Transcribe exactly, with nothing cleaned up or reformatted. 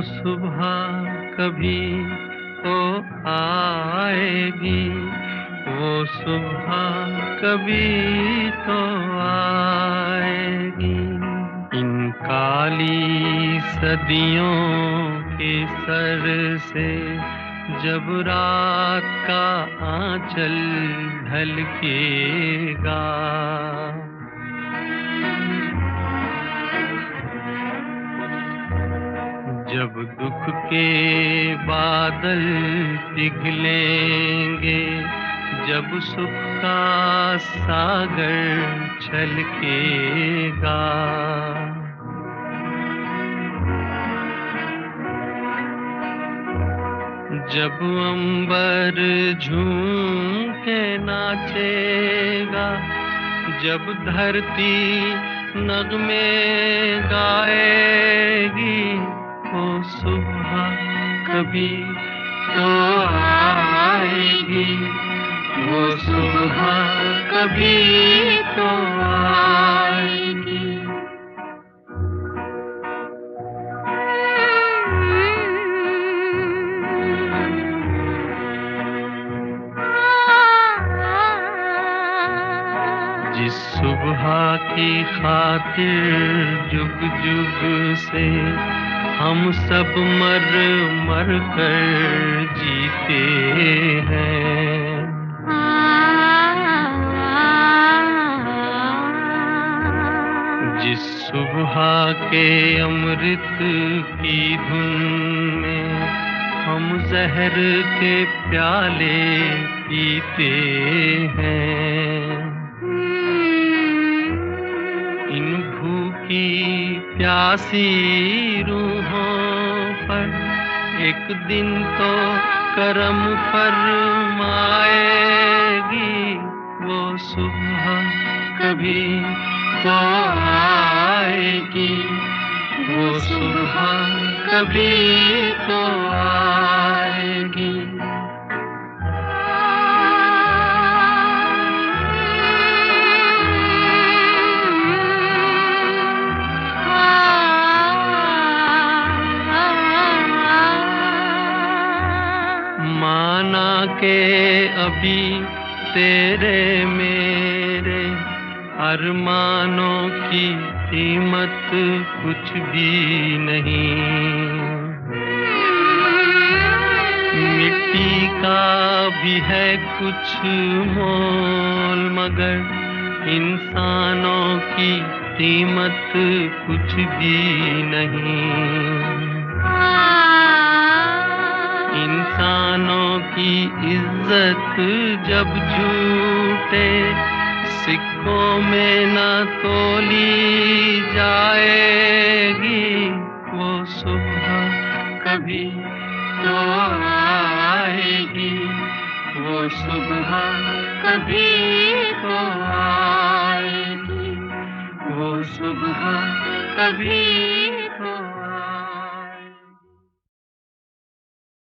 सुबह कभी तो आएगी, वो सुबह कभी तो आएगी। इन काली सदियों के सर से जब रात का आंचल ढलकेगा, जब दुख के बादल पिघलेंगे, जब सुख का सागर छलकेगा, जब अंबर झूम के नाचेगा, जब धरती नगमे गाएगी, वो सुबह कभी तो आएगी, वो सुबह कभी तो आएगी। जिस सुबह की खातिर जुग जुग से हम सब मर मर कर जीते हैं, जिस सुबह के अमृत की धुन में हम जहर के प्याले पीते हैं, इन भूखी प्यासी रूहों पर एक दिन तो करम फरमाएगी, वो सुबह कभी तो आएगी, वो सुबह कभी तो आएगी। माना के अभी तेरे मेरे अरमानों की कीमत कुछ भी नहीं, मिट्टी का भी है कुछ मोल, मगर इंसानों की कीमत कुछ भी नहीं। इंसानों की इज्जत जब झूठे सिक्कों में न तोली जाएगी, वो सुबह कभी तो आएगी, वो सुबह कभी तो आएगी, वो सुबह कभी